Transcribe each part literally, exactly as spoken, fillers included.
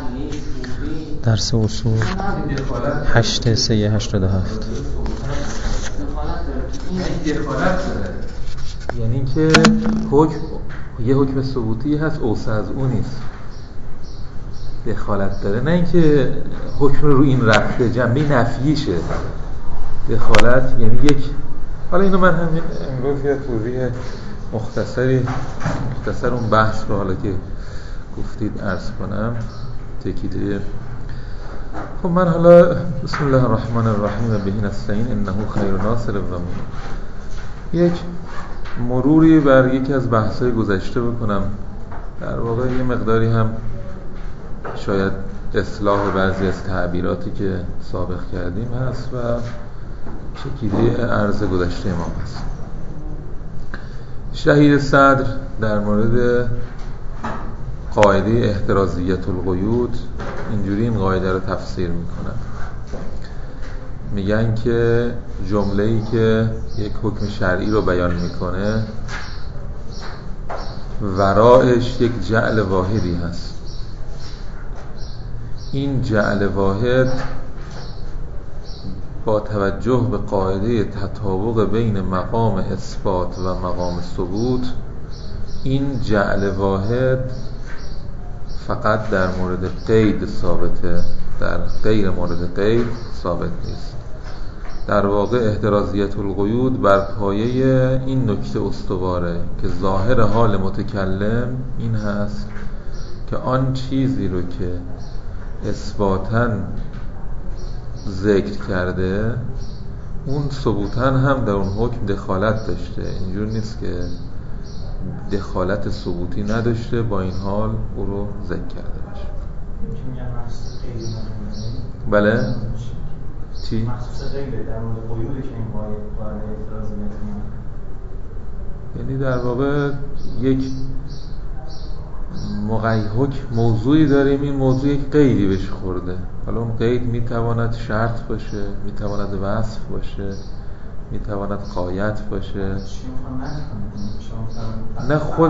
درس اصول هشت سه هشتاد و هفت. یعنی که حکم یه حکم ثبوتی هست اوسع از اون نیست، دخالت داره، نه اینکه حکم رو این رفته جنبه نفیشه. دخالت یعنی یک، حالا اینو من همین امروز یه توضیح مختصری مختصر اون بحث رو حالا که گفتید عرض کنم تکیده. خب من حالا بسم الله الرحمن الرحیم و به نستعین انه خیر ناصر و معین یک مروری بر یکی از بحث‌های گذشته بکنم. در واقع یه مقداری هم شاید اصلاح بعضی از تعبیراتی که سابق کردیم هست و چکیده عرض گذشته ما هست. شهید صدر در مورد قاعده احترازیت القیود اینجوری این قاعده رو تفسیر میکنن. میگن که جمله‌ای که یک حکم شرعی رو بیان میکنه ورایش یک جعل واحدی هست. این جعل واحد با توجه به قاعده تطابق بین مقام اثبات و مقام ثبوت، این جعل واحد فقط در مورد قید ثابته، در غیر مورد قید ثابت نیست. در واقع احترازیت القیود بر پایه این نکته استواره که ظاهر حال متکلم این هست که آن چیزی رو که اثباتاً ذکر کرده اون ثبوتاً هم در اون حکم دخالت داشته. اینجور نیست که دخالت ثبوتی نداشته با این حال او رو ذکر کرده باشه. بله؟ چی؟ مخصوص غیره در مورد قیودی که این قاعده اعتراضی میکنه. یعنی در واقع یک مقید حکم موضوعی داریم، این موضوع یک قیدی بهش خورده. حالا اون قید میتواند شرط باشه، میتواند وصف باشه، میتواند قایت باشه. نه خود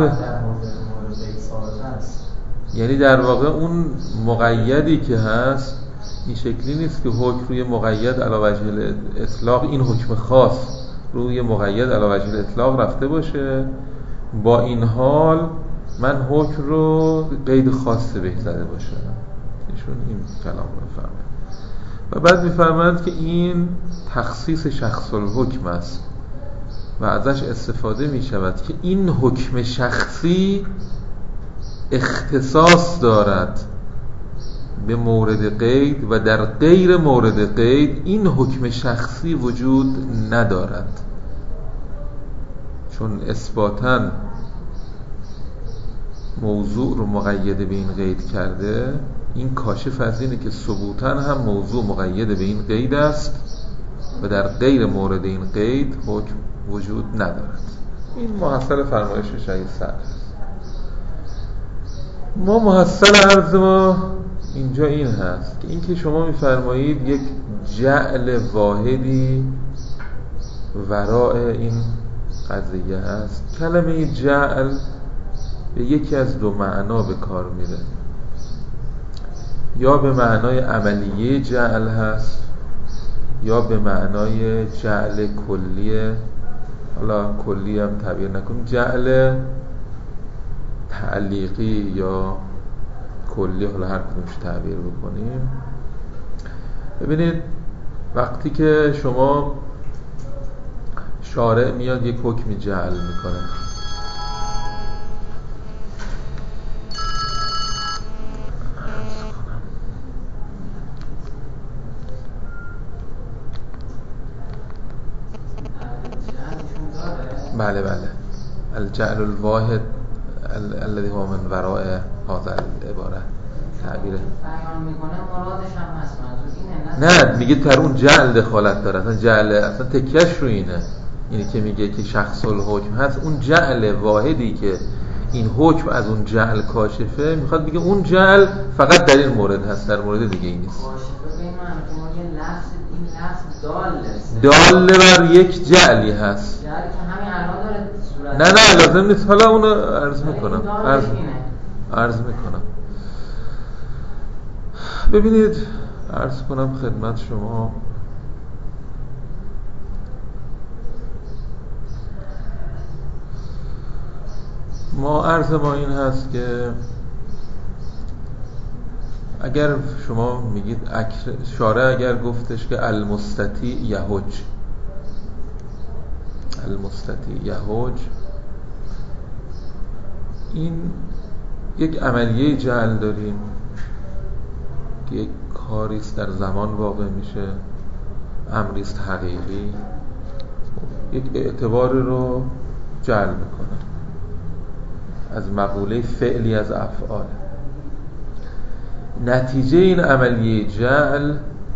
یعنی در واقع اون مقیدی که هست این شکلی نیست که حکم روی مقید علی وجه اطلاق، این حکم خاص روی مقید علی وجه اطلاق رفته باشه. با این حال من حکم رو قید خاصی بهش زده باشه. ایشون این کلام رو می‌فرمایند و بعد می‌فرمایند که این تخصیص شخص الحکم است و ازش استفاده می‌شود که این حکم شخصی اختصاص دارد به مورد قید و در غیر مورد قید این حکم شخصی وجود ندارد. چون اثباتاً موضوع رو مقید به این قید کرده، این کاشف از اینه که ثبوتاً هم موضوع مقید به این قید است و در غیر مورد این قید حکم وجود ندارد. این محصل فرمایش شهید صدر است. ما محصل عرض ما اینجا این هست که این که شما میفرمایید یک جعل واحدی وراء این قضیه هست. کلمه جعل به یکی از دو معنا به کار میره، یا به معنای عملیه جعل هست یا به معنای جعل کلیه. حالا کلی هم تعبیر نکنیم، جعل تعلیقی یا کلی، حالا هر کدومش تعبیر بکنیم. ببینید وقتی که شما شارع میاد یک حکم جعل میکنه، بله بله الجعل الواحد الذي هو من وراء هذا العباره تعبیره بیان میکنه مرادش هم هست. منظور اینه؟ نه میگه در اون جعل دخالت داره. اصلا جعل اصلا تکیهش رو اینه، اینی که میگه که شخص الحکم هست. اون جعل واحدی که این حکم از اون جعل کاشفه، میخواد بگه اون جعل فقط در این مورد هست، در مورد دیگه ای نیست. کاشفه به این معنی که ما یه لفظ، این لفظ داله داله بر یک جعلی هست. جعلی که همین الان داره صورت نه نه لازم نیست. حالا اونو عرض میکنم عرض, عرض میکنم ببینید عرض کنم خدمت شما ما عرض ما این هست که اگر شما میگید شارع اگر گفتش که المستطیع یهج، المستطیع یهج، این یک عملیه جعل داریم که یک کاریست در زمان واقع میشه، امریست حقیقی، یک اعتبار رو جعل میکنه از مقوله فعلی از افعال. نتیجه این عملیه جعل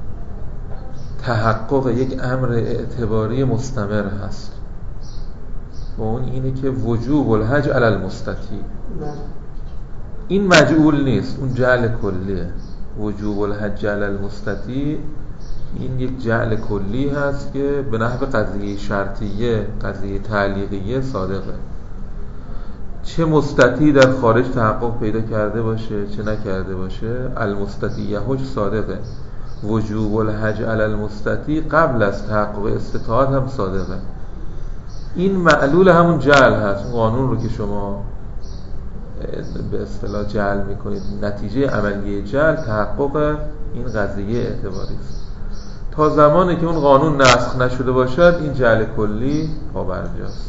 تحقق یک امر اعتباری مستمر هست و اون اینه که وجوب الحج علی المستطیع. این مجعول نیست، اون جعل کلیه. وجوب الحج علی المستطیع این یک جعل کلی هست که به نحو قضیه شرطیه، قضیه تعلیقیه صادقه. چه مستطیع در خارج تحقق پیدا کرده باشه چه نکرده باشه، المستطیع یهج صادقه. وجوب الحج علی المستطیع قبل از تحقق استطاعت هم صادقه. این معلول همون جعل هست، اون قانون رو که شما به اصطلاح جعل میکنید، نتیجه عملیه جعل تحقق این قضیه اعتباری است. تا زمانی که اون قانون نسخ نشده باشد این جعل کلی پابرجاست.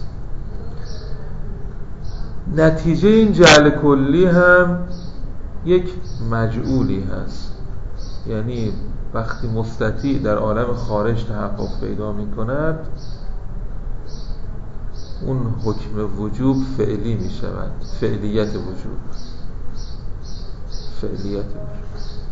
نتیجه این جعل کلی هم یک مجعولی هست، یعنی وقتی مستطیع در عالم خارج تحقق پیدا می کند اون حکم وجوب فعلی می شود، فعلیت وجوب، فعلیت وجوب.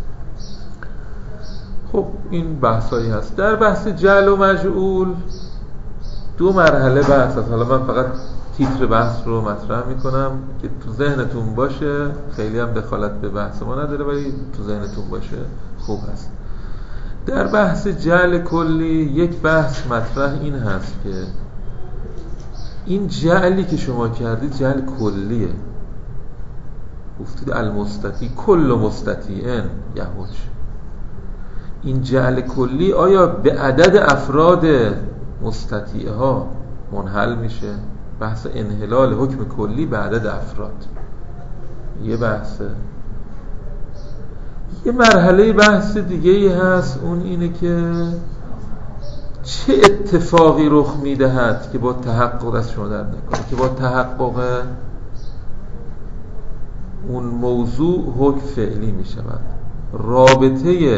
خب این بحثایی هست. در بحث جعل و مجعول دو مرحله بحث هست. حالا من فقط تیتر بحث رو مطرح میکنم که تو ذهنتون باشه، خیلی هم دخالت به بحث ما نداره ولی تو ذهنتون باشه خوب هست. در بحث جعل کلی یک بحث مطرح این هست که این جعلی که شما کردید جعل کلیه. گفتید المستطیع کل مستطیعن یهج، این جعل کلی آیا به عدد افراد مستطیع ها منحل میشه؟ بحث انحلال حکم کلی به عدد افراد یه بحثه. یه مرحله بحث دیگه ای هست، اون اینه که چه اتفاقی رخ میدهد که با تحقق دست شما درد نکنه، که با تحقق اون موضوع حکم فعلی میشود. رابطه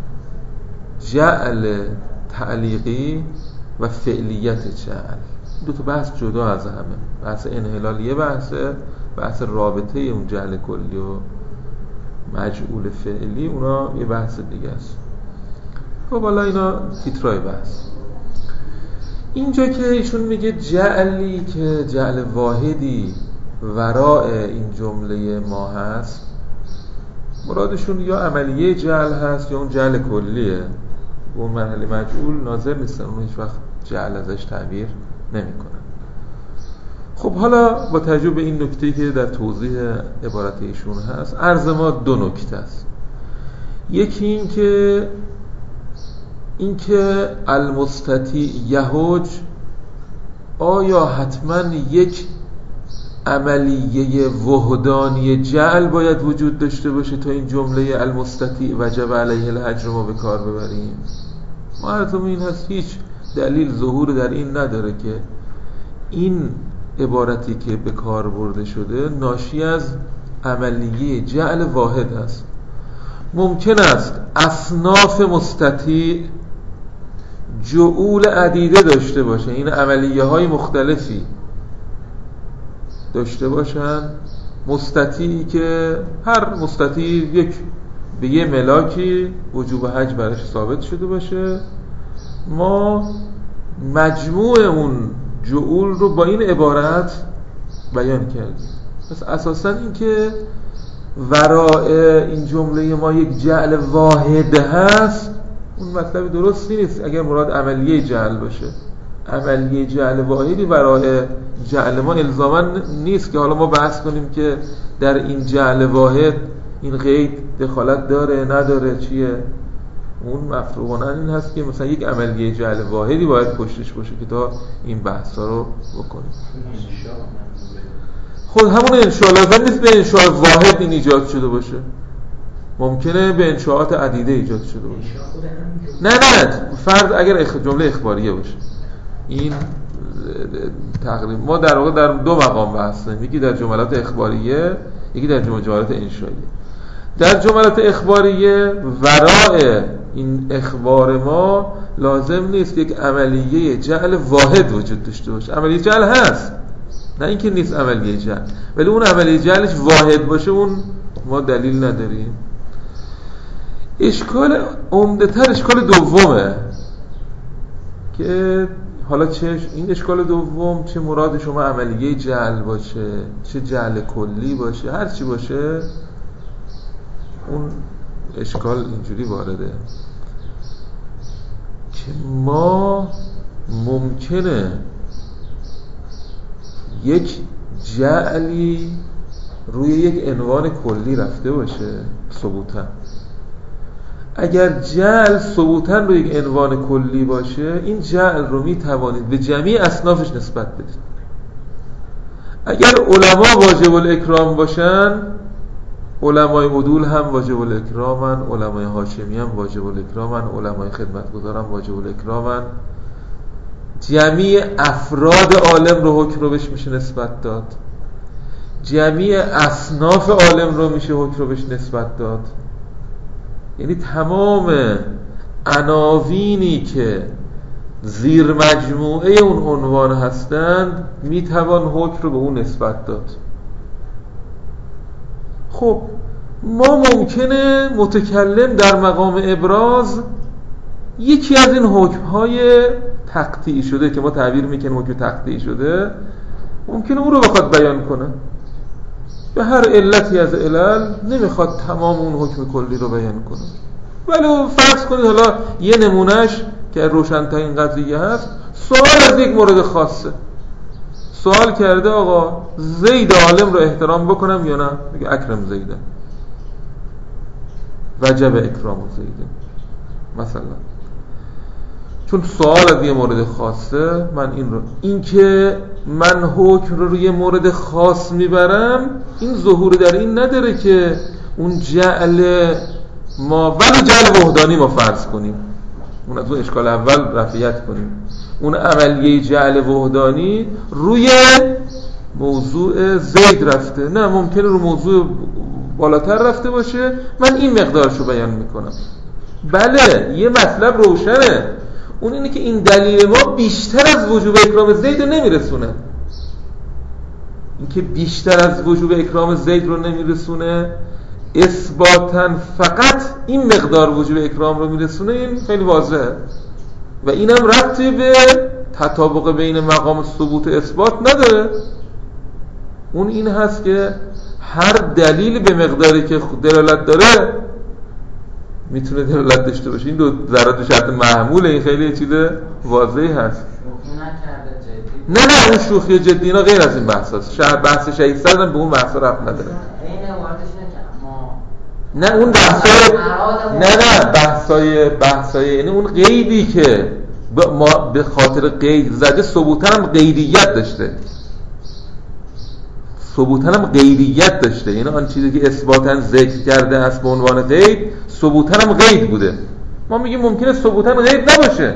جعل تعلیقی و فعلیت جعل دو تا بحث جدا از همه. بحث انحلال یه بحثه، بحث رابطه اون جعل کلی و مجعول فعلی اونا یه بحث دیگه است. خب حالا اینا تیترای بحث. اینجا که ایشون میگه جعلی که جعل واحدی وراء این جمله ما هست، مرادشون یا عملیه جعل هست یا اون جعل کلیه. اون مرحله مجعول ناظر نیستن، اون هیچ وقت جعل ازش تعبیر نمی کنن. خب حالا با توجه به این نکته‌ای که در توضیح عبارت ایشون هست، عرض ما دو نکته است. یکی این که این که المستطیع یهج آیا حتما یک عملیه وحدانی جعل باید وجود داشته باشه تا این جمله المستطیع وجب علیه الحج رو ما به کار ببریم؟ ما عرضمون این هست هیچ دلیل ظهور در این نداره که این عبارتی که به کار برده شده ناشی از عملیه جعل واحد است. ممکن است اصناف مستطیع جعول عدیده داشته باشه، این عملیه های مختلفی داشته باشن. مستطیعی که هر مستطیع یک به یه ملاکی وجوب حج برش ثابت شده باشه، ما مجموع اون جعول رو با این عبارت بیان کردیم. پس اساساً این که وراء این جمله ما یک جعل واحد هست اون مطلب درستی نیست اگر مراد عملیه جعل باشه. عملیه جعل واحدی وراء جعل ما الزاما نیست که حالا ما بحث کنیم که در این جعل واحد این قید دخالت داره نداره چیه. اون مفروغانه این هست که مثلا یک عملیه جعل واحدی باید پشتش باشه که تا این بحثا رو بکنیم. خود همون انشاء لازم نیست به انشاء واحد این ایجاد شده باشه، ممکنه به انشاءات عدیده ایجاد شده باشه. نه نه فرض اگر اخ... جمله اخباریه باشه، این تقریبا ما در واقع در دو مقام بحث داریم، یکی در جملات اخباریه، یکی در جملات انشائیه. در جملات اخباریه وراء این اخبار ما لازم نیست یک عملیه جعل واحد وجود داشته باشه. عملیه جعل هست، نه اینکه نیست عملیه جعل، ولی اون عملیه جعلش واحد باشه اون ما دلیل نداریم. اشکال عمده تر اشکال دومه که حالا چه این اشکال دوم چه مراد شما عملیه جعل باشه چه جعل کلی باشه هر چی باشه، اون اشکال اینجوری وارده که ما ممکنه یک جعلی روی یک عنوان کلی رفته باشه ثبوتا. اگر جعل ثبوتا روی یک عنوان کلی باشه، این جعل رو می توانید به جمعی اصنافش نسبت بدید. اگر علما واجب الاکرام باشن، علمای عدول هم واجب الاکرامن، علمای هاشمی هم واجب الاکرامن، علمای خدمتگزار هم واجب الاکرامن. جمعی افراد عالم رو حکم رو بهش میشه نسبت داد، جمعی اصناف عالم رو میشه حکم رو بهش نسبت داد. یعنی تمام عناوینی که زیر مجموعه اون عنوان هستند میتوان حکم رو به اون نسبت داد. خب ما ممکنه متکلم در مقام ابراز یکی از این حکم‌های تقطیعی شده که ما تعبیر میکنیم حکم تقطیعی شده، ممکنه اون رو بخواد بیان کنه، به هر علتی از علل نمیخواد تمام اون حکم کلی رو بیان کنه. ولی فرض کنید حالا یه نمونهش که روشن‌ترین قضیه هست، سوال از یک مورد خاصه، سوال کرده آقا زید عالم رو احترام بکنم یا نه؟ میگه اکرم زیده، وجب اکرام زیده مثلا. چون سوال از یه مورد خاصه، من این رو این که من حکم رو روی مورد خاص میبرم، این ظهور در این نداره که اون جعل ما ولو جعل وحدانی ما فرض کنیم، اون از اون اشکال اول رفعیت کنیم، اون عملیه جعل وحدانی روی موضوع زید رفته، نه ممکنه رو موضوع بالاتر رفته باشه، من این مقدارشو بیان میکنم. بله یه مطلب روشنه، اون اینه که این دلیل ما بیشتر از وجوب اکرام زید رو نمیرسونه. این که بیشتر از وجوب اکرام زید رو نمیرسونه اثباتاً فقط این مقدار وجوب اکرام رو میرسونه، این خیلی واضحه و اینم ربطی به تطابق بین مقام ثبوت اثبات نداره. اون این هست که هر دلیل به مقداری که دلالت داره میتونه دلالت داشته باشه. این دو ضرورت شرط محموله، این خیلی چیز واضحی هست. نه نه اون شوخی جدی اینا غیر از این بحث هست. شهر بحث شهید سردن به اون بحث رفت نداره. نه اون بحثای نه نه بحثای بحثای یعنی اون قیدی که ما به خاطر قید زده ثبوتا هم قیدیت داشته، ثبوتا هم قیدیت داشته، یعنی آن چیزی که اثباتا ذکر کرده است به عنوان قید ثبوتا هم قید بوده. ما میگیم ممکنه ثبوتا قید نباشه،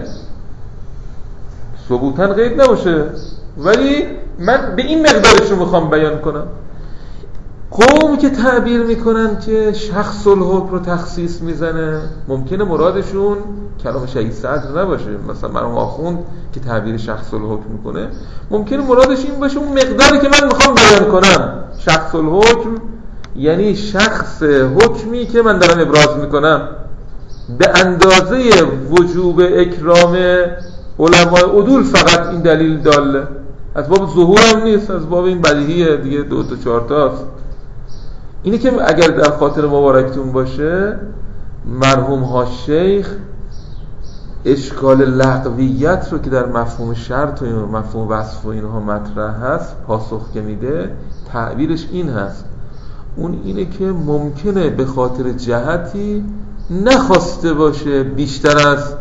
ثبوتا قید نباشه، ولی من به این مقدارش رو میخوام بیان کنم. قومی که تعبیر میکنن که شخص الحکم رو تخصیص میزنه، ممکنه مرادشون کلام شهید صدر نباشه. مثلا مرحوم آخوند که تعبیر شخص الحکم میکنه، ممکنه مرادش این باشه اون مقداری که من میخوام بیان کنم. شخص الحکم یعنی شخص حکمی که من دارم ابراز میکنم به اندازه وجوب اکرام علمای عدول فقط این دلیل داله، از باب ظهور هم نیست، از باب این بدیهیه دیگه، دو تا چهار تاست. اینه که اگر در خاطر مبارکتون باشه مرحوم ها شیخ اشکال لغویت رو که در مفهوم شرط و مفهوم وصف و اینها مطرح هست پاسخ که میده، تعبیرش این هست: اون اینه که ممکنه به خاطر جهتی نخواسته باشه بیشتر از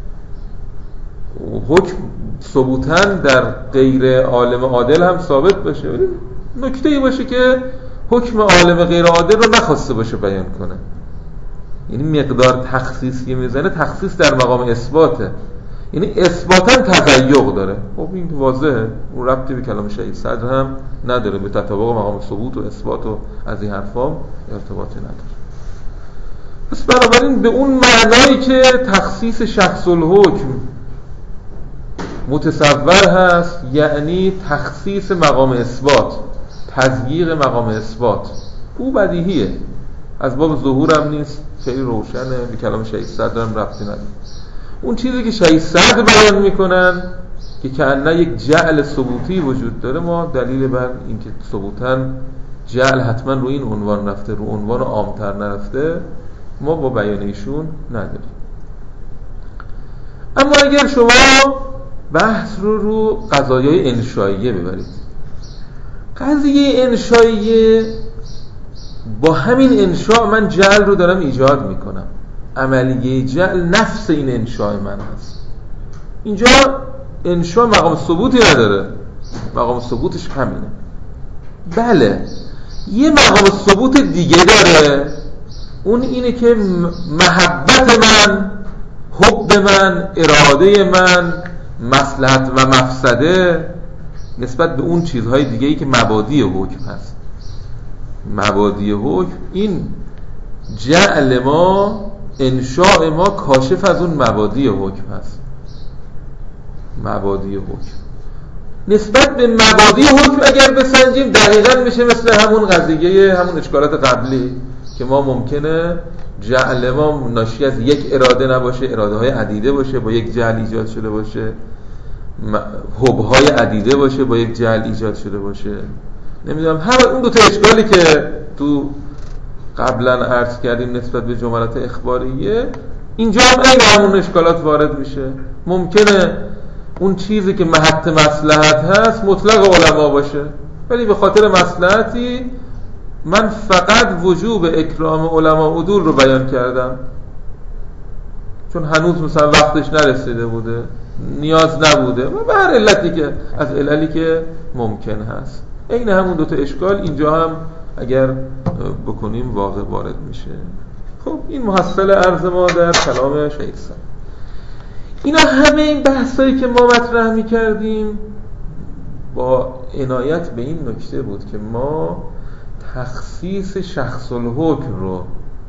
حکم ثبوتاً در غیر عالم عادل هم ثابت باشه، ولی نکته ای باشه که حکم عالم غیر عادل رو نخواسته باشه بیان کنه. یعنی مقدار تخصیصی میزنه، تخصیص در مقام اثباته، یعنی اثباتاً تضیق داره. خب این واضحه، اون ربطی به کلام شهید صدر هم نداره، به تطابق مقام ثبوت و اثبات و از این حرفا ارتباطی نداره. پس بنابراین به اون معنایی که تخصیص شخص الحکم متصور هست، یعنی تخصیص مقام اثبات، تضییق مقام اثبات، او بدیهیه، از باب ظهور هم نیست، خیلی روشنه، به کلام شهید صدر هم ربطی نداره. اون چیزی که شهید صدر بیان میکنن که کأنه یک جعل ثبوتی وجود داره، ما دلیل بر اینکه ثبوتاً جعل حتما رو این عنوان رفته، رو عنوان عامتر نرفته، ما با بیان ایشون نداریم. اما اگر شما بحث رو رو قضایای انشائیه ببرید، قضیه انشائیه با همین انشاء من جعل رو دارم ایجاد میکنم، عملیه جعل نفس این انشاء من هست. اینجا انشاء مقام ثبوتی نداره، مقام ثبوتش همینه. بله یه مقام ثبوت دیگه داره، اون اینه که محبت من، حب من، اراده من، مصلحت و مفسده نسبت به اون چیزهای دیگه‌ای که مبادی حکم هست. مبادی حکم، این جعل ما، انشاء ما کاشف از اون مبادی حکم هست. مبادی حکم نسبت به مبادی حکم اگر بسنجیم دقیقاً میشه مثل همون قضیه، همون اشکالات قبلی که ما ممکنه جعل ما ناشی از یک اراده نباشه، اراده های عدیده باشه با یک جعل ایجاد شده باشه، حب های عدیده باشه با یک جعل ایجاد شده باشه. نمیدونم همه اون دو تا اشکالی که تو قبلا عرض کردیم نسبت به جملات اخباریه، اینجا هم این همون اشکالات وارد میشه. ممکنه اون چیزی که محط مصلحت هست مطلق علما باشه، ولی به خاطر مصلحتی من فقط وجوب اکرام علما عدول رو بیان کردم، چون هنوز مثلا وقتش نرسیده بوده، نیاز نبوده و به هر علتی که از عللی که ممکن هست. این همون دوتا اشکال اینجا هم اگر بکنیم واقع وارد میشه. خب این محصل عرض ما در کلام شهید صدر. اینا همه این بحثایی که ما مطرح میکردیم با عنایت به این نکته بود که ما تخصیص شخص الحکم رو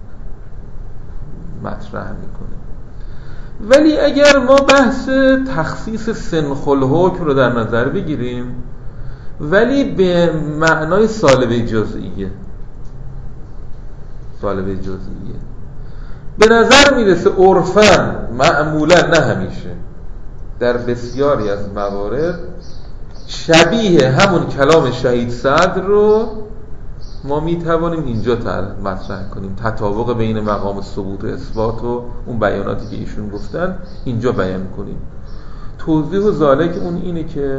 مطرح میکنیم، ولی اگر ما بحث تخصیص سنخ الحکم رو در نظر بگیریم ولی به معنای سالبه جزئیه، سالبه جزئیه به نظر میرسه عرفاً، معمولاً نه همیشه، در بسیاری از موارد شبیه همون کلام شهید صدر رو ما میتوانیم اینجا مطرح کنیم، تطابق بین مقام ثبوت و اثبات و اون بیاناتی که ایشون گفتن اینجا بیان کنیم. توضیح و ذالک اون اینه که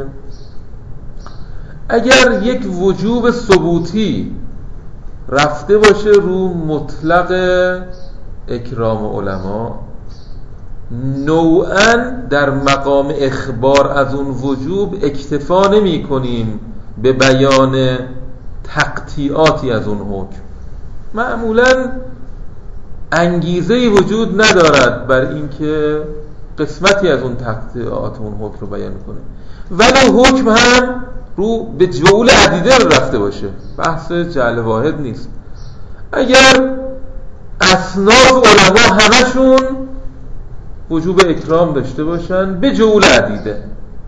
اگر یک وجوب ثبوتی رفته باشه رو مطلق اکرام علما، نوعاً در مقام اخبار از اون وجوب اکتفا نمی کنیم به بیان تقطیعاتی از اون حکم. معمولاً انگیزه‌ای وجود ندارد بر اینکه قسمتی از اون تقطیعات اون حکم رو بیان کنه، ولی حکم هم رو به جعول عدیده رفته باشه، بحث جعل واحد نیست. اگر اصناف علما همشون وجوب اکرام داشته باشن به جعول عدیده،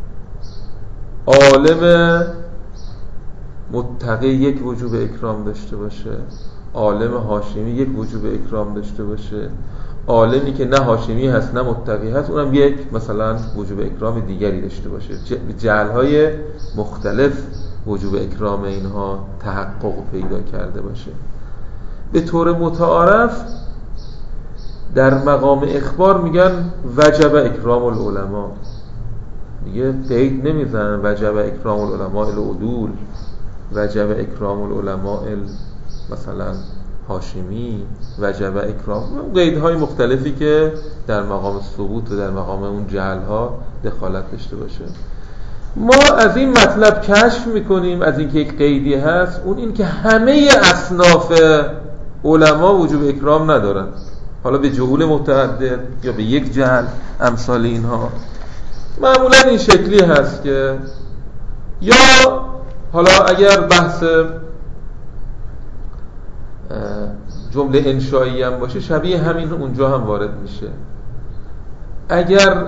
عالم متقی یک وجوب اکرام داشته باشه، عالم هاشمی یک وجوب اکرام داشته باشه، عالمی که نه هاشمی هست نه متقی هست اونم یک مثلا وجوب اکرام دیگری داشته باشه، جعل‌های مختلف وجوب اکرام اینها تحقق پیدا کرده باشه. به طور متعارف در مقام اخبار میگن وجب اکرام العلماء، دیگه قید نمیزنن وجب اکرام العلماء العدول، وجب اکرام العلماء مثلا هاشمی وجب اکرام، قیدهای مختلفی که در مقام ثبوت و در مقام اون جعلها دخالت داشته باشه. ما از این مطلب کشف میکنیم، از اینکه یک قیدی هست، اون این که همه اصناف علما وجوب اکرام ندارن، حالا به جهول متعدد یا به یک جهل امثال اینها. معمولا این شکلی هست که یا حالا اگر بحث جمله انشایی هم باشه شبیه همین اونجا هم وارد میشه. اگر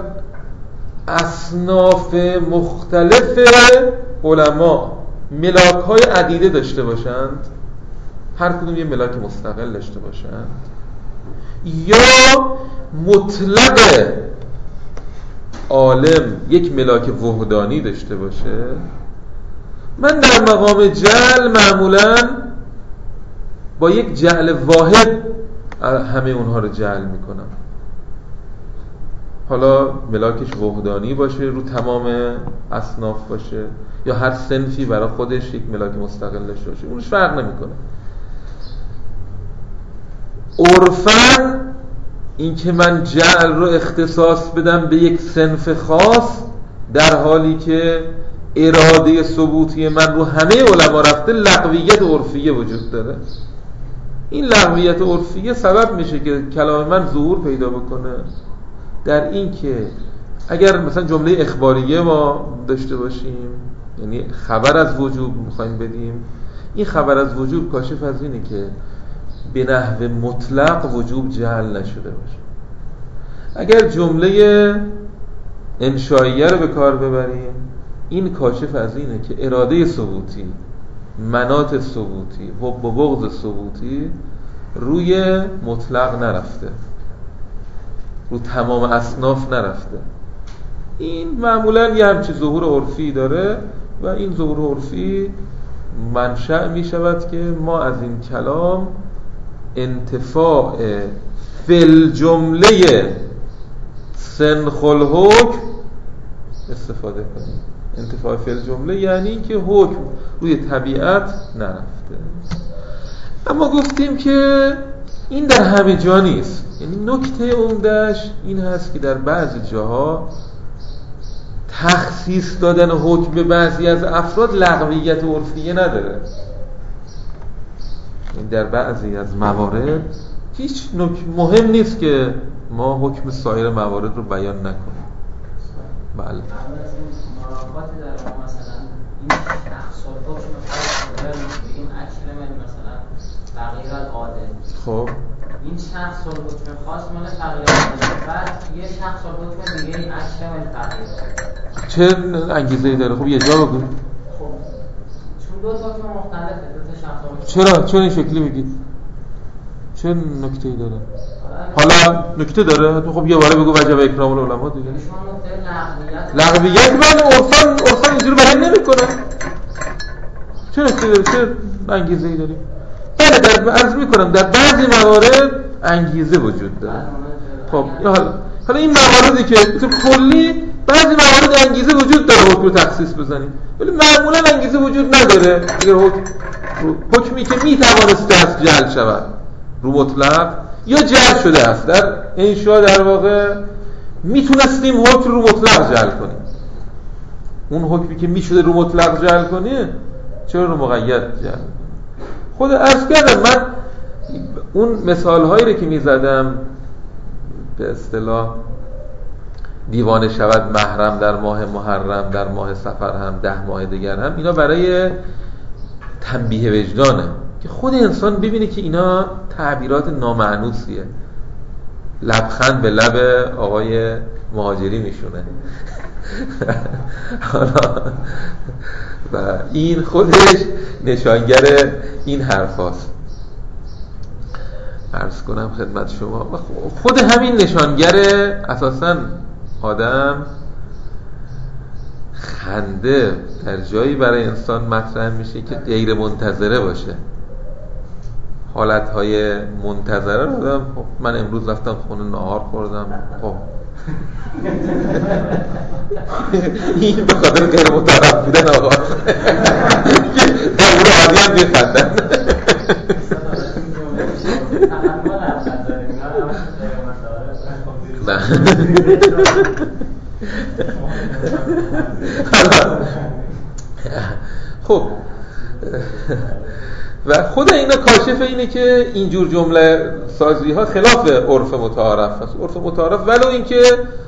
اصناف مختلف علما ملاک‌های عدیده داشته باشند، هر کدوم یه ملاک مستقل داشته باشند، یا مطلق عالم یک ملاک وحدانی داشته باشه، من در مقام جعل معمولاً با یک جعل واحد همه اونها رو جعل میکنم. حالا ملاکش وحدانی باشه، رو تمام اصناف باشه، یا هر صنفی برای خودش یک ملاک مستقل داشته باشه، اونش فرق نمیکنه. عرفاً این که من جعل رو اختصاص بدم به یک صنف خاص، در حالی که اراده ثبوتی من رو همه علما رفته، لغویت عرفیه وجود داره. این لغویت عرفیه سبب میشه که کلام من ظهور پیدا بکنه در این که اگر مثلا جمله اخباریه ما داشته باشیم، یعنی خبر از وجوب میخوایم بدیم، این خبر از وجوب کاشف از اینه که به نحو مطلق وجوب جعل نشده باشه. اگر جمله انشائیه رو به کار ببریم، این کاشف از اینه که اراده ثبوتی، مناط ثبوتی، حب و بغض ثبوتی روی مطلق نرفته، رو تمام اصناف نرفته. این معمولا یه همچی ظهور عرفی داره و این ظهور عرفی منشأ می شود که ما از این کلام انتفاع فل جمله سنخ الحکم استفاده کنیم. انتفاع فعل جمله یعنی که حکم روی طبیعت نرفته. اما گفتیم که این در همه جا نیست. یعنی نکته عمده‌اش این هست که در بعضی جاها تخصیص دادن حکم به بعضی از افراد لغویت عرفیه نداره. این در بعضی از موارد هیچ نکته مهم نیست که ما حکم سایر موارد رو بیان نکنیم. بله. مراقبت در ما مثلا این شخص رو حکم خاص بگیم اکثر من مثلا فقیر العاده. خب این شخص رو حکم خاص مال فقیر العاده، بعد یه شخص رو حکم دیگه اکثر من فقیر. چه انگیزه‌ای داره؟ خب یه جا بگو. خب چون دو تا حکم مختلفه، دو تا شخص. چرا چرا این شکلی میگید؟ چه نکته‌ای داره؟ حالا نکته داره؟ خب یه باره بگو وجب اکرام العلماء دیگه. شما نکته لغویت لغویت من عرفان عرفان اینجوری بیان نمی‌کنه. چه نکته داره؟ چه انگیزه‌ای داره؟ بله در عرض می‌کنم در بعضی موارد انگیزه وجود داره. خب حالا حالا این مواردی که تو کلی بعضی موارد انگیزه وجود داره حکم تخصیص بزنیم، ولی معمولا انگیزه وجود نداره. اگر حکم حکمی که میتوانسته است جعل شود رو مطلق یا جعل شده است، در انشاء در واقع میتونستیم حکم رو مطلق جعل کنیم. اون حکمی که میشده رو مطلق جعل کنیم چرا رو مقید جعل؟ خود عرض کردم من اون مثال هایی رو که میزدم به اصطلاح دیوانه شود محرم در ماه محرم، در ماه سفر هم، ده ماه دیگر هم، اینا برای تنبیه وجدانه که خود انسان ببینه که اینا تعبیرات نامعنوسیه. لبخند به لب آقای مهاجری میشونه و این خودش نشانگر این حرف هاست. عرض کنم خدمت شما خود همین نشانگر اساساً آدم خنده در جایی برای انسان مطرح میشه که غیر منتظره باشه. حالتهای منتظره رو آدم خب من امروز رفتم خونه نهار خوردم، خب این به خاطر غیر مترف بودن آقا در اون عادی هم بیخندن. خب و خود اینا کاشف اینه که اینجور جمله سازی ها خلاف عرف متعارف هست. عرف متعارف ولو اینکه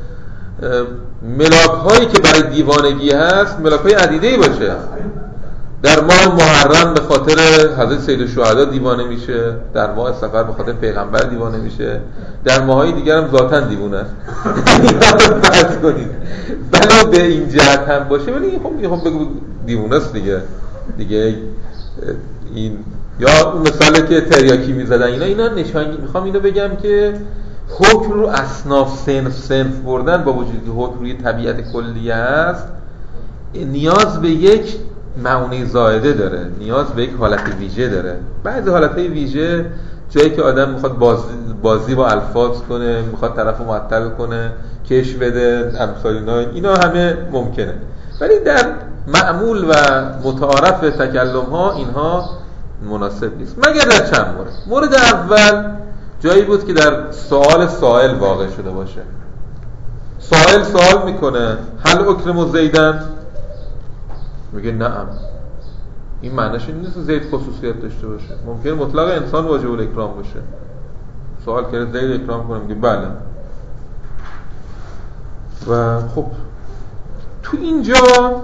ملاک هایی که برای دیوانگی هست ملاک های عدیده‌ای باشه، در ماه محرم به خاطر حضرت سید الشهدا دیوانه میشه، در ماه سفر به خاطر پیغمبر دیوانه میشه، در ماهای دیگر هم ذاتاً دیوانه است. فرض کنید ولو به این جهت هم باشه، ولی خب خب بگو دیوانه است دیگه دیگه این یا اون مثالی که تریاکی میزدن اینا اینا نشانگی. میخوام اینو بگم که حکم رو اصناف صنف صنف بردن با وجودی که حکم روی طبیعت کلیه است نیاز به یک معونه زائده داره، نیاز به یک حالت ویژه داره. بعضی حالتهای ویژه جایی که آدم میخواد بازی, بازی با الفاظ کنه، میخواد طرفو معطل کنه، کش بده، امثال اینا اینا همه ممکنه، ولی در معمول و متعارف تکلم ها اینها مناسب نیست مگر در چند مورد. مورد اول جایی بود که در سوال سائل واقع شده باشه. سائل سوال میکنه هل اکرم زیدن؟ میگه نعم. این معنیش این نیست زید خصوصیت داشته باشه، ممکن مطلق انسان واجب الاکرام باشه. سوال کرده زید اکرام کنه، میگه بله. و خب تو اینجا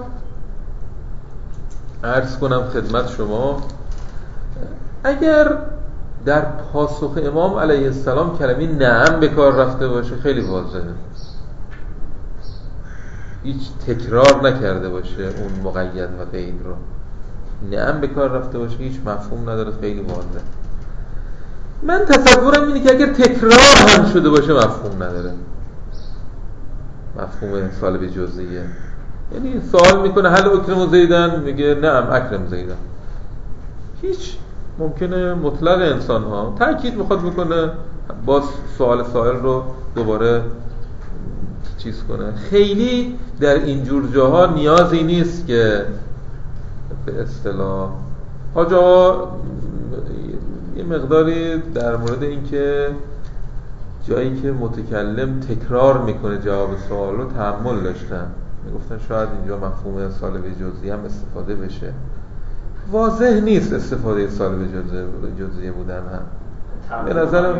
عرض کنم خدمت شما اگر در پاسخ امام علیه السلام کلمه نعم به کار رفته باشه خیلی واضحه، هیچ تکرار نکرده باشه اون مقید و قید رو، نعم به کار رفته باشه هیچ مفهوم نداره، خیلی واضحه. من تصورم اینه که اگر تکرار هم شده باشه مفهوم نداره، مفهوم سالب جزئیه. یعنی سوال میکنه هل اکرم زیدن؟ میگه نعم اکرم زیدن. هیچ ممکنه مطلق انسان ها تأکید میخواد بکنه باز سوال سائل رو دوباره چیز کنه. خیلی در اینجور جاها نیازی نیست که به اصطلاح حاجا یه مقداری در مورد این که جایی که متکلم تکرار میکنه جواب سوال رو تأمل داشتن، میگفتن شاید اینجا مفهوم سالب جزئی هم استفاده بشه. واضح نیست استفاده سالب جزئی بودن هم به نظرم.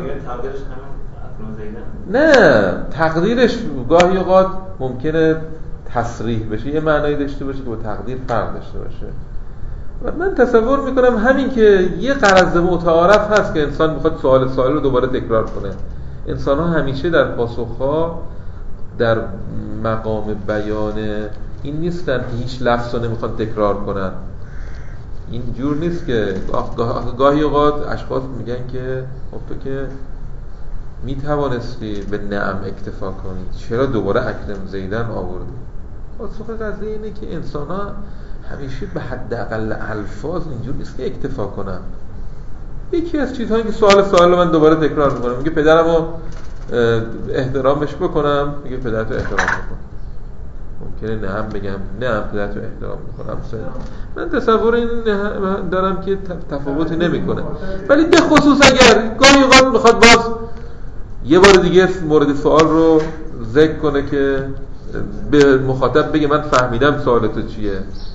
نه تقدیرش گاهی اوقات ممکنه تصریح بشه، یه معنایی داشته باشه که با تقدیر فرق داشته باشه. و من تصور میکنم همین که یه غرض متعارف هست که انسان میخواد سوال سوال رو دوباره تکرار کنه. انسان ها همیشه در پاسخها در مقام بیان این نیستن که هیچ لفظ رو نمیخوان تکرار کنن. این جور نیست که گاهی اوقات اشخاص میگن که خب تو که میتوانستی به نعم اکتفا کنی، چرا دوباره اکرم زیدن آوردی؟ پاسخ قضیه اینه که انسان ها همیشه به حداقل الفاظ اینجور نیست که اکتفا کنن. یکی از چیزهایی که سوال سوال من دوباره تکرار میکنم، میگه پدرمو احترامش بکنم، میگه پدرتو احترام بکن. ممکنه نعم بگم نه پدرتو احترام میکنم. من تصور این دارم که تفاوتی نمیکنه، ولی به خصوص اگر گاهی اوقات میخواد باز یه بار دیگه مورد سوال رو ذکر کنه که به مخاطب بگه من فهمیدم سوالت چیه،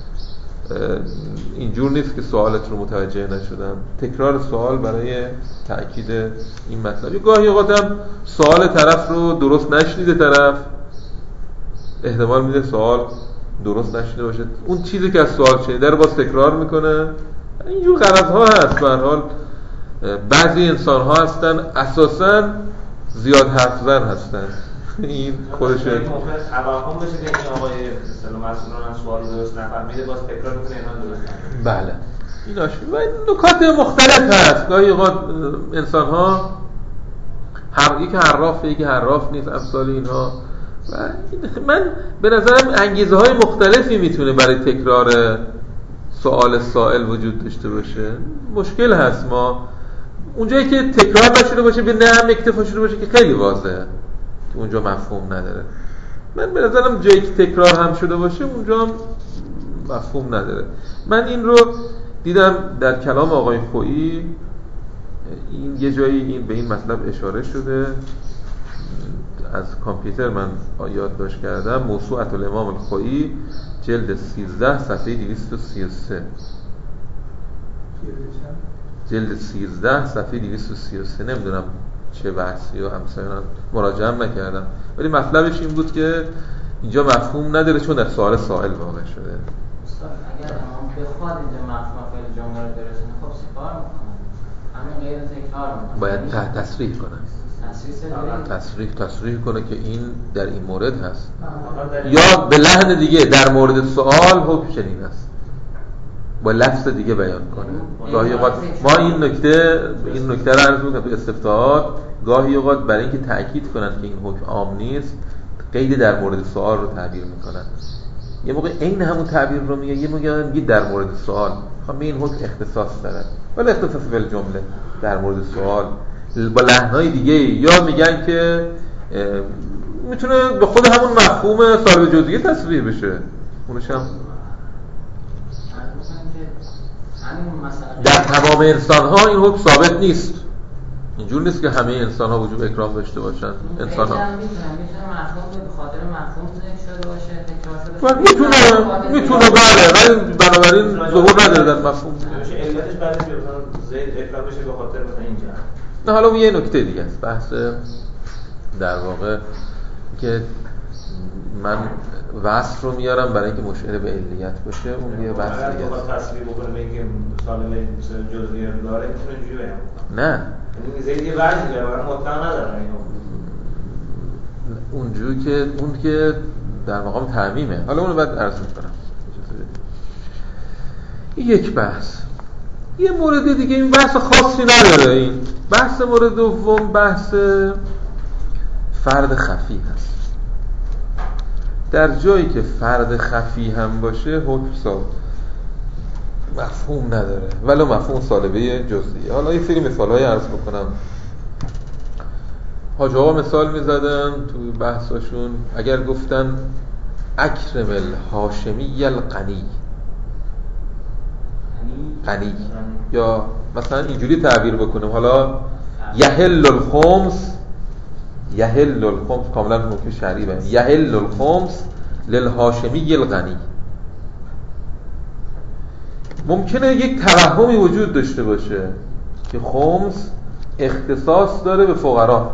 اینجور نیست که سوالت رو متوجه نشدم. تکرار سوال برای تأکید این مطلب. گاهی اوقات هم سوال طرف رو درست نشنیده، طرف احتمال میده سوال درست نشنیده باشه، اون چیزی که از سوال شنیده رو باز تکرار میکنه. اینجور غرض‌ها هست. به هر حال بعضی انسان ها هستن اساساً زیاد حرف زن هستن. این خودشه توهم بشه که این آقای اصطلاح مسئولان از سوال درست نفهمیده باز تکرار میکنه اینا درست نفهمیده. بله ایناش و نکات مختلف هست. گاهی اوقات انسان ها هر یکی حرافه یکی حراف نیست، امثال اینها. و من به نظرم انگیزه های مختلفی میتونه برای تکرار سوال سائل وجود داشته باشه. مشکل هست ما اونجایی که تکرار نشده باشه به نعم اکتفا شده باشه که خیلی واضحه که اونجا مفهوم نداره. من به نظرم جایی که تکرار هم شده باشه اونجا هم مفهوم نداره. من این رو دیدم در کلام آقای خویی این یه جایی این به این مطلب اشاره شده، از کامپیوتر من یادداشت کردم، موسوعة الامام الخوئی جلد سیزده صفحه دویست و سی و سه، جلد سیزده صفحه دویست و سی و سه. نمیدونم چه بحثی و همسایان مراجعه نکردم، ولی مطلبش این بود که اینجا مفهوم نداره چون در سوال سائل واقع شده. استاد اگر امام بخواد اینجا مفهوم فعل جمله رو برسونه خب چیکار میکنه؟ همین غیر تکرار میکنه، باید تصریح کنه، تصریح تصریح کنه که این در این مورد هست، یا به لحن دیگه در مورد سوال حکم چنین است، با لفظ دیگه بیان کنه. گاهی اوقات ما این نکته این نکته رو عرض می‌کنم تو استفتاحات، گاهی اوقات برای اینکه تأکید کنن که این حکم عام نیست، قید در مورد سوال رو تعبیر میکنن. یه موقع عین همون تعبیر رو میگه، یه موقع میگه در مورد سوال، خب این حکم اختصاص داره، ولی اختصاص به جمله در مورد سوال با لحن‌های دیگه، یا میگن که میتونه به خود همون مفهوم صاحب جزئیه تصویر بشه، اونش هم در تمام انسان‌ها این حکم ثابت نیست. اینجور نیست که همه انسان‌ها وجوب اکرام داشته باشن. انسان‌ها میتونه مفهوم به خاطر مفهوم شده باشه، تکرار شده باشه، میتونه میتونه بله، ولی بنابراین ظهور نداره در مفهوم. میشه علتش بعدش مثلا زید اکرام بشه به خاطر مثلا اینجا. نه حالا اون یه نکته دیگه است، بحث در واقع که من وصف رو میارم برای اینکه مشعر به علیت باشه، اون یه بحث دیگه است. اگر بخواد تصویر بکنه به اینکه سالم جزئیه داره میتونه اینجوری بیان. نه یعنی زید یه وجهی داره ولی مطلق نداره اینو. اونجوری که اون که در مقام تعمیمه، حالا اون رو بعد عرض می‌کنم. این یک بحث. یه مورد دیگه، این بحث خاصی نداره، این بحث مورد دوم بحث فرد خفی هست. در جایی که فرد خفی هم باشه حکم صاحب مفهوم نداره، ولو مفهوم سالبه جزئی. حالا یه سری مثال‌های عرض بکنم. حاج آقا مثال می‌زدن تو بحثاشون، اگر گفتن اکرم الهاشمی الغنی، غنی، یا مثلا اینجوری تعبیر بکنیم، حالا یحل الخمس، یحل الخمس کاملا حکم شرعی باشه، یحل الخمس للهاشمی الغنی. ممکنه یک توهمی وجود داشته باشه که خمس اختصاص داره به فقرا.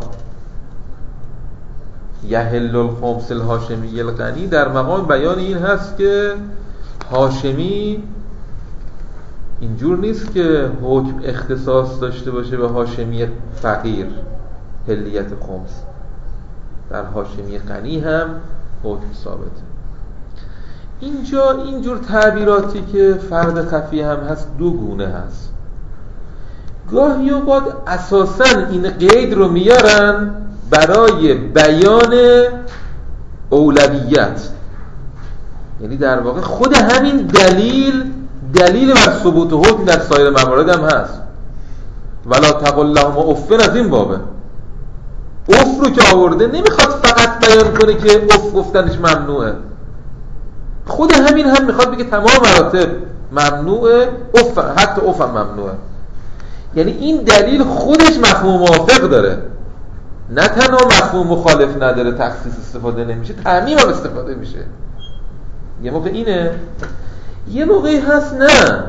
یحل الخمس الهاشمی الغنی در مقام بیان این هست که هاشمی اینجور نیست که حکم اختصاص داشته باشه به هاشمی فقیر حلیت خمس، در هاشمی غنی هم حکم ثابته. اینجا اینجور تعبیراتی که فرد خفی هم هست دو گونه هست. گاهی اوقات اساساً این قید رو میارن برای بیان اولویت، یعنی در واقع خود همین دلیل دلیل بر ثبوت حکم در سایر موارد هم هست. ولا تقل لهم اف، از این بابه. اف رو که آورده نمیخواد فقط بیان کنه که اف گفتنش ممنوعه، خود همین هم میخواد بگه تمام مراتب ممنوعه، اف حتی اف هم ممنوعه. یعنی این دلیل خودش مفهوم موافق داره، نه تنها مفهوم مخالف نداره، تخصیص استفاده نمیشه، تعمیم هم استفاده میشه. یه موقع اینه، یه موقعی هست نه،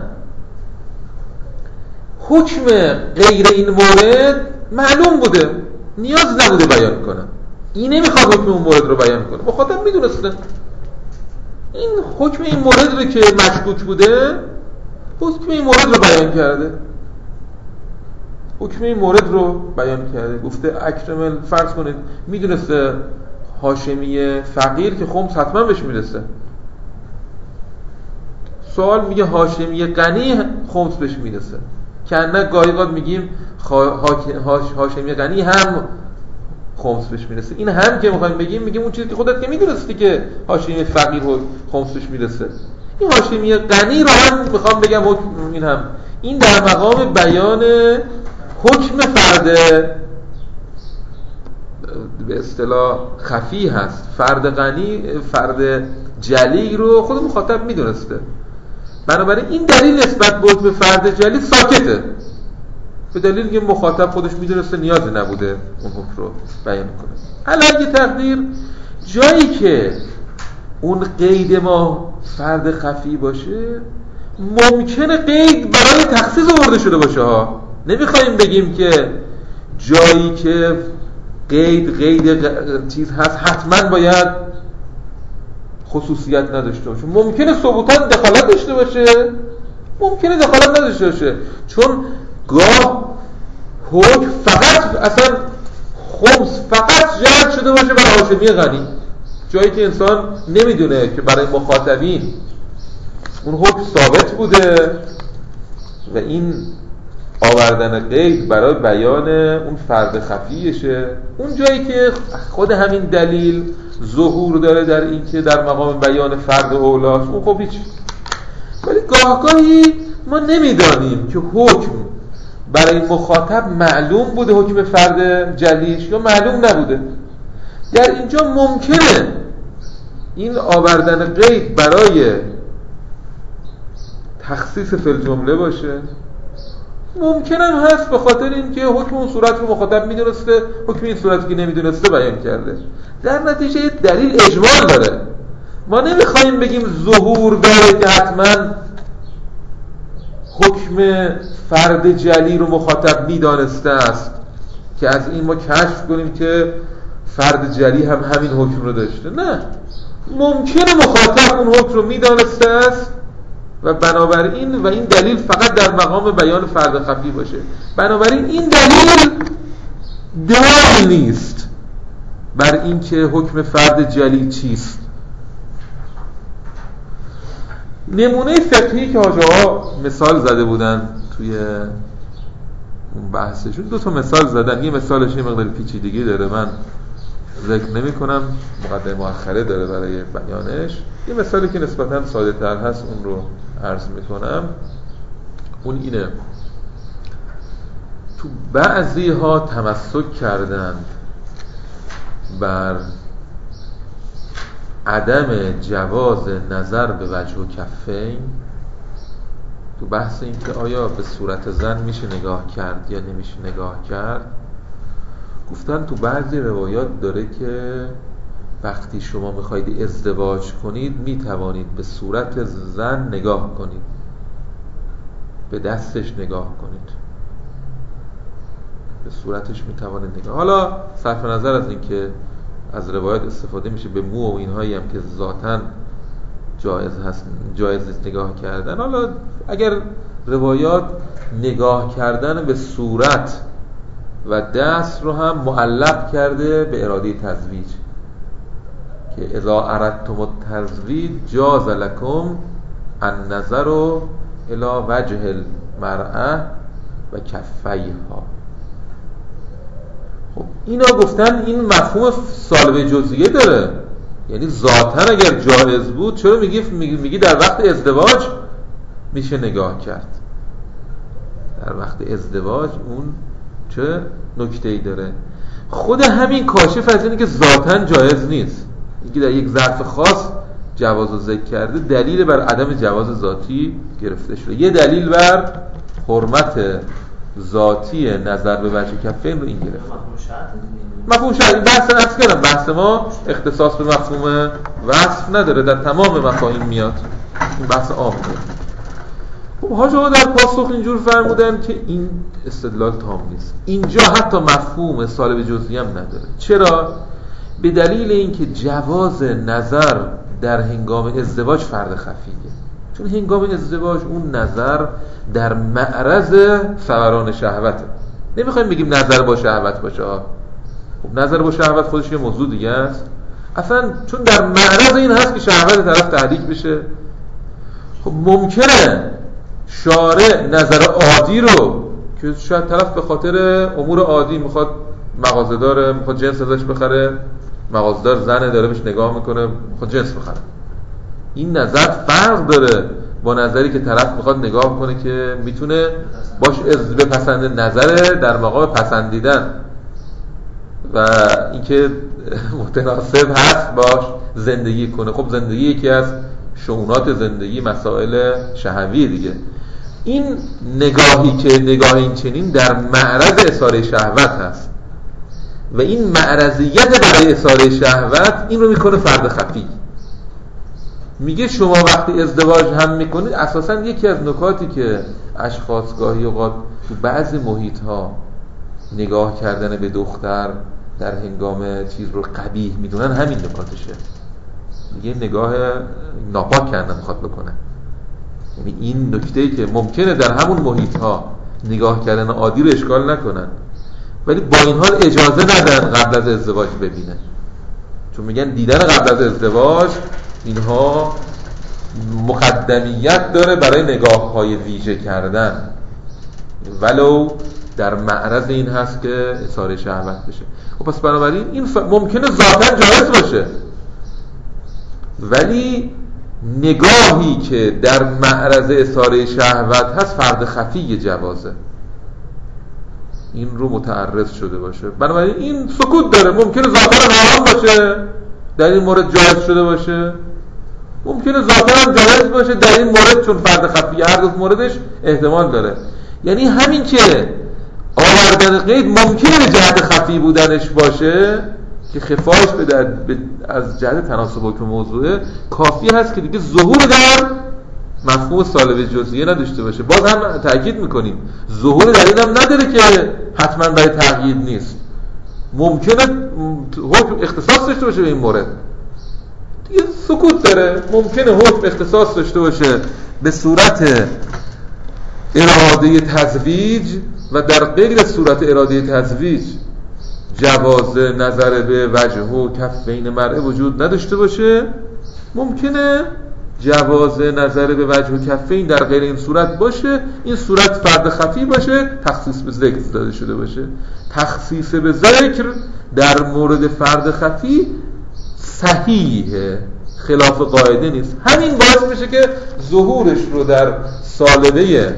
حکم غیر این مورد معلوم بوده، نیاز نبوده بیان کنه، این نمیخواد حکم اون مورد رو بیان کنه، مخاطب میدونسته این حکم این مورد رو که مشکوک بوده، حکم این مورد رو بیان کرده، حکم این مورد رو بیان کرده، گفته اکرم، فرض کنید میدونسته هاشمی فقیر که خمس حتما بهش میرسه، سوال میگه هاشمی غنی خمس بهش میرسه، که نه گاهی اوقات میگیم هاشمی غنی هم خمس بهش میرسه. این هم که میخوایم بگیم، میگیم اون چیزی که خودت که میدونستی که هاشمی فقیر خمس بهش میرسه، این هاشمی غنی رو هم میخوام بگم حکم این هم، این در مقام بیان حکم فرد به اصطلاح خفی هست. فرد غنی، فرد جلی رو خود مخاطب میدونسته، بنابراین این دلیل نسبت به حکم فرد جلی ساکته، به دلیل که مخاطب خودش میدونسته نیازی نبوده اون حکم رو بیان کنه. علاوه تقدیر جایی که اون قید ما فرد خفی باشه ممکنه قید برای تخصیص آورده شده باشه ها. نمیخوایم بگیم که جایی که قید قید چیز هست حتما باید خصوصیت نداشته باشه. ممکنه ثبوتاً دخالت داشته باشه، ممکنه دخالت نداشته باشه، چون گاه حکم فقط اصلا خمس فقط جلب شده باشه برای هاشمی غنی، جایی که انسان نمیدونه که برای مخاطبین اون حکم ثابت بوده و این آوردن قید برای بیان اون فرد خفیشه. اون جایی که خود همین دلیل ظهور داره در این که در مقام بیان فرد اولاست، اون خب هیچ. ولی گاهگاهی ما نمیدانیم که حکم برای مخاطب معلوم بوده حکم فرد جلیش یا معلوم نبوده. در اینجا ممکنه این آوردن قید برای تخصیص فی الجمله باشه، ممکن هم هست به خاطر اینکه حکم اون صورت رو مخاطب میدونسته، حکم این صورتی که نمیدونسته بیان کرده. در نتیجه دلیل اجمال داره. ما نمیخوایم بگیم ظهور داره که حتما حکم فرد جلی رو مخاطب میدانسته است که از این ما کشف کنیم که فرد جلی هم همین حکم رو داشته. نه، ممکنه مخاطب اون حکم رو میدانسته است و بنابراین و این دلیل فقط در مقام بیان فرد خفی باشه. بنابراین این دلیل دلیل نیست بر این که حکم فرد جلی چیست. نمونه فقهی که حاجی ها مثال زده بودن توی اون بحثشون، دو تا مثال زدن. یه مثالش یه مقدار پیچیدگی داره، من ذکر نمی کنم، مقدمه مؤخره داره برای بیانش. یه مثالی که نسبتاً ساده تر هست اون رو عرض می کنم. اون اینه: تو بعضی ها تمسک کردند بر عدم جواز نظر به وجه و کفین، تو بحث این که آیا به صورت زن میشه نگاه کرد یا نمیشه نگاه کرد. گفتن تو بعضی روایات داره که وقتی شما میخواید ازدواج کنید میتوانید به صورت زن نگاه کنید، به دستش نگاه کنید، به صورتش میتوانید نگاه. حالا صرف نظر از این که از روایات استفاده میشه به مو و اینهایی هم که ذاتاً جایز هست، جایز نیست نگاه کردن. حالا اگر روایات نگاه کردن به صورت و دست رو هم معلق کرده به اراده تزویج، که اذا اردتم التزویج جاز لکم النظر الی وجه المرأة و کفیها. خب اینا گفتن این مفهوم سالبه جزئیه داره، یعنی ذاتاً اگر جایز بود چرا میگی میگی در وقت ازدواج میشه نگاه کرد؟ در وقت ازدواج اون چه نکته‌ای داره؟ خود همین کاشف از اینه که ذاتاً جایز نیست، اینکه در یک ظرف خاص جواز رو ذکر کرده، دلیل بر عدم جواز ذاتی گرفته شده. یه دلیل بر حرمت ذاتی نظر به وجه کفین رو این گرفت. مفهوم شرط بحث نفس کردم، بحث ما اختصاص به مفهوم وصف نداره، در تمام مفاهیم میاد، این بحث عامه. خب حاجی ها در پاسخ اینجور فرمودن که این استدلال تام نیست، اینجا حتی مفهوم سالب جزئی هم نداره. چرا؟ به دلیل اینکه جواز نظر در هنگام ازدواج فرد خفیه، چون هنگام ازدواج اون نظر در معرض فوران شهوته. نمیخوایم بگیم نظر با شهوت باشه ها، خب نظر با شهوت خودش یه موضوع دیگه است اصلا، چون در معرض این هست که شهوت طرف تحریک بشه. خب ممکنه شارع نظر عادی رو که شاید طرف به خاطر امور عادی میخواد مغازه داره، میخواد جنس ازش بخره، مغازه‌دار زنه داره بهش نگاه میکنه میخواد جنس بخره، این نظر فرق داره با نظری که طرف میخواد نگاه کنه که میتونه باش از بپسنده، نظر در مقام پسندیدن و اینکه متناسب هست باش زندگی کنه. خب زندگی یکی از شؤونات زندگی مسائل شهوی دیگه. این نگاهی که نگاه این چنین در معرض اثاره شهوت هست و این معرضیت برای اثاره شهوت این رو میکنه فرد خفی. میگه شما وقتی ازدواج هم میکنید، اساسا یکی از نکاتی که اشخاص گاهی اوقات تو بعضی محیط ها نگاه کردن به دختر در هنگام چیز رو قبیح میدونن همین نکاتشه. میگه نگاه ناپاک کردن میخواد بکنه. یعنی این نکته‌ای که ممکنه در همون محیط ها نگاه کردن عادی رو اشکال نکنن، ولی با این حال اجازه ندن قبل از ازدواج ببینه، چون میگن دیدن قبل از ازدواج اینها مقدمیت داره برای نگاه‌های ویژه کردن، ولو در معرض این هست که اثاره شهوت بشه. و پس بنابراین این ف... ممکنه ذاتاً جایز باشه، ولی نگاهی که در معرض اثاره شهوت هست فرد خفی جوازه، این رو متعرض شده باشه. بنابراین این سکوت داره. ممکنه ذاتاً حرام باشه، در این مورد جایز شده باشه، ممکنه ذاتاً جایز باشه در این مورد، چون فرد خفی هر دو موردش احتمال داره. یعنی همین که آوردن قید ممکنه به جهت خفی بودنش باشه که خفاش به از جهت تناسب حکم موضوعه، کافی هست که دیگه ظهور در مفهوم سالب جزئیه نداشته باشه. باز هم تأکید میکنیم ظهور در این هم نداره که حتما برای تقیید نیست، ممکنه حکم اختصاص داشته باشه به این مورد، دیگه سکوت داره. ممکنه حکم اختصاص داشته باشه به صورت اراده تزویج و در غیر صورت اراده تزویج جواز نظر به وجه و کفین مرء وجود نداشته باشه. ممکنه جواز نظر به وجه و کفین در غیر این صورت باشه، این صورت فرد خفی باشه، تخصیص به ذکر داده شده باشه. تخصیص به ذکر در مورد فرد خفی صحیحه، خلاف قاعده نیست. همین باعث میشه که ظهورش رو در سالبه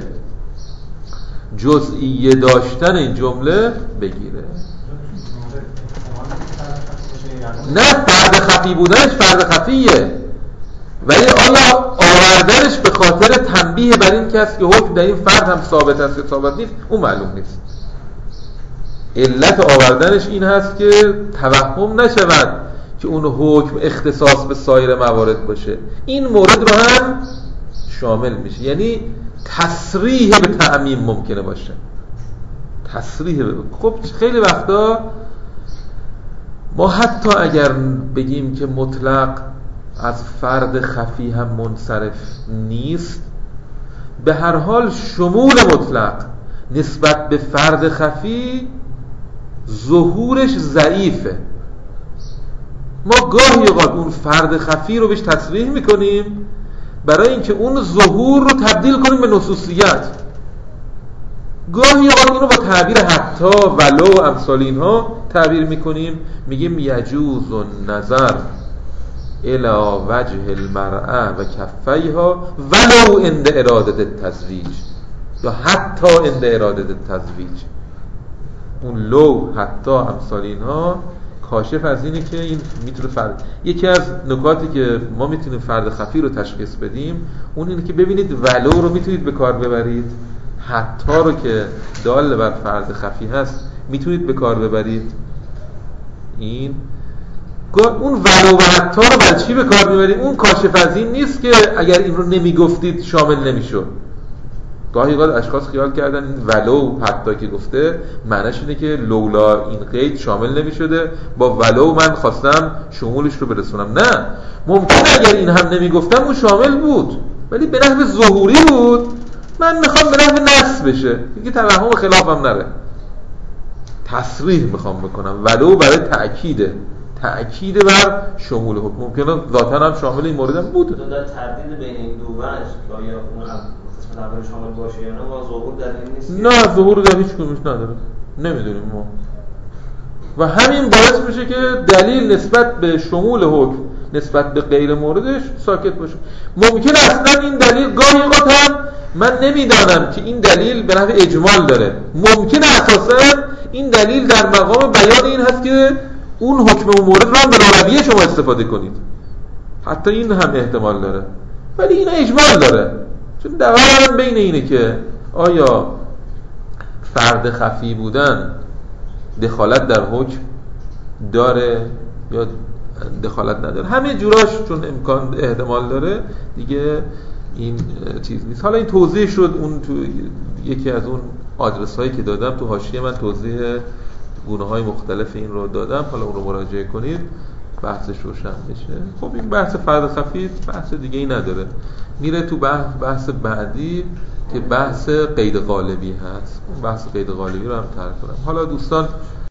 جزئیه داشتن این جمله بگیره. نه، فرد خفی بودنش فرد خفیه، ولی الله آوردنش به خاطر تنبیه بر این کس که حکم در این فرد هم ثابت است که ثابت نیست، اون معلوم نیست. علت آوردنش این هست که توهم نشود که اون حکم اختصاص به سایر موارد باشه، این مورد رو هم شامل میشه. یعنی تصریح به تعمیم ممکنه باشه، تصریح به... خب خیلی وقتا ما حتی اگر بگیم که مطلق از فرد خفی هم منصرف نیست، به هر حال شمول مطلق نسبت به فرد خفی ظهورش ضعیفه. ما گاهی اوقات اون فرد خفی رو بهش تصریح میکنیم برای اینکه اون ظهور رو تبدیل کنیم به نصوصیت. گاهی اوقات اینو با تعبیر حتی، ولو، امثال اینها تعبیر میکنیم، میگیم یجوز النظر الی وجه المرأة و کفیها ولو عند اراده التزویج، یا حتی عند اراده التزویج. اون لو، حتی، امثال اینها کاشف از اینه که این میتونه فرد. یکی از نکاتی که ما میتونیم فرد خفی رو تشخیص بدیم اون اینه که ببینید ولو رو میتونید به کار ببرید، حتی رو که دال بر فرد خفی هست میتونید به کار ببرید. این اون ولو و حتی رو برای چی به کار میبرید؟ اون کاشف از این نیست که اگر این رو نمیگفتید شامل نمیشد. گاهی اوقات اشخاص خیال کردن این ولو حتی که گفته معنیش اینه که لولا این قید شامل نمیشده، با ولو من خواستم شمولش رو برسونم. نه، ممکنه اگر این هم نمیگفتم اون شامل بود، ولی به نحو ظهوری بود، من میخوام به نحو نص بشه، دیگه توهم خلافم نره، تصریح میخوام بکنم. ولو برای تأکیده، تأکید بر شمول حکم. ممکنه ذاتاً هم شامل این مورد هم بود. تو در تردید بین این دو وجه که آیا اون قسمت اول شامل باشه یا نه، و ظهور در این نیست؟ نه، ظهور در هیچ کدومش نداره، نمیدونیم ما. و همین باعث میشه که دلیل نسبت به شمول حکم نسبت به غیر موردش ساکت باشه. ممکنه اصلا این دلیل گاهی اوقات هم من نمیدانم که این دلیل به نحو اجمال داره، ممکنه اساسا این دلیل در مقام بیان این هست که اون حکم اون مورد رو هم به رویه شما استفاده کنید، حتی این هم احتمال داره، ولی این اجمال داره. چون دقیقاً بین اینه که آیا فرد خفی بودن دخالت در حکم داره یا دخالت نداره، همه جوراش چون امکان احتمال داره دیگه این چیز نیست. حالا این توضیح شد اون تو یکی از اون آدرس هایی که دادم تو حاشیه من توضیح گونه های مختلف این رو دادم، حالا اون رو مراجعه کنید بحثش روشن بشه. خب این بحث فرد خفی بحث دیگه ای نداره، میره تو بحث بحث بعدی که بحث قید غالبی هست. بحث قید غالبی رو هم طرح کنم. حالا دوستان